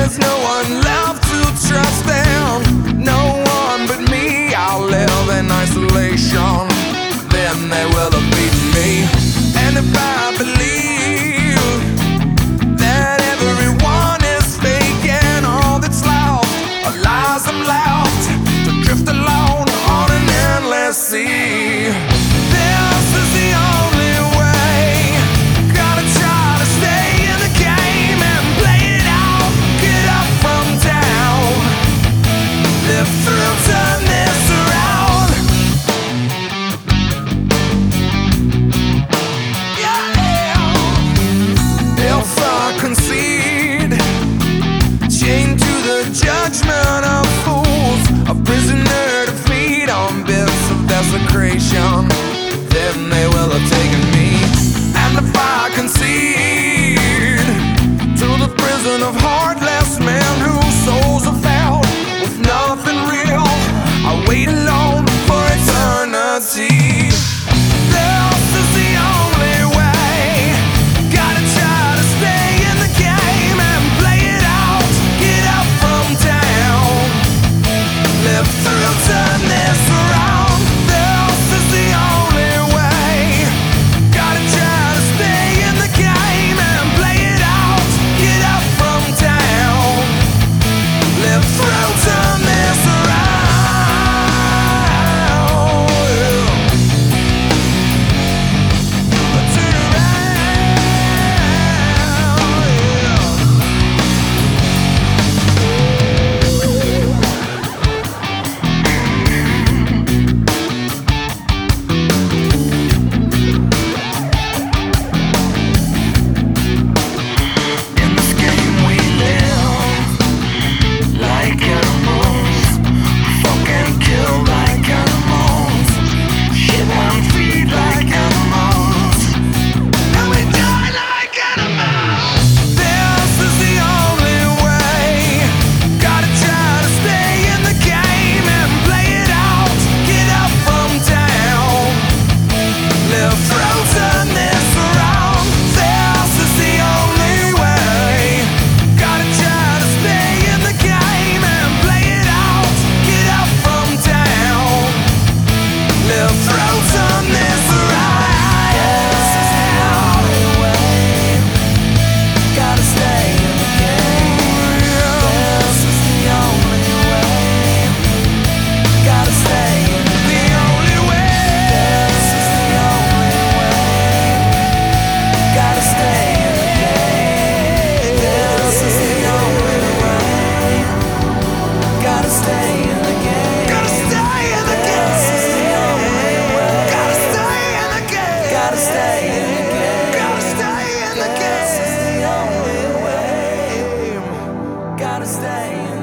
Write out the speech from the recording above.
there's no one left to trust them. No one but me, I'll live in isolation. Then they will have beaten me. And if I believe that everyone is fake and all that's left are lies, I'm left to drift alone on an endless sea. This is the only way. Gotta try to stay in the game and play it out. Get up from down, live through, turn this around. Yeah. If I concede, chained to the judgment of fools, a prisoner to feed on bits of desecration, then they will have taken me. And if I concede to the prison of heartless men whose souls are found with nothing real, I wait alone for eternity. This is the only way. Gotta try to stay in the game and play it out. Get up from down, live through, turn this around. This is the only way. Gotta try to stay in the game and play it out. Get up from down, live through, turn this around. Turn in this game we live like animals, fuck and kill like animals, shit and feed like animals, and we die like animals. This is the only way. Gotta try to stay in the game and play it out. Get up from down, live through, turn this around. This is the only way. Gotta try to stay in the game and play it out. Get up from down, live through, turn this around. This is the only way. Gotta stay in the game. This is the only way. Gotta stay in the only way. This is the only way. Gotta stay in the game. This is the only way. Gotta stay in the game. Gotta stay in the game. This is the only way. Gotta stay in the game. Gotta stay in the game. Gotta stay in the game. This is the only way. Gotta stay in the game.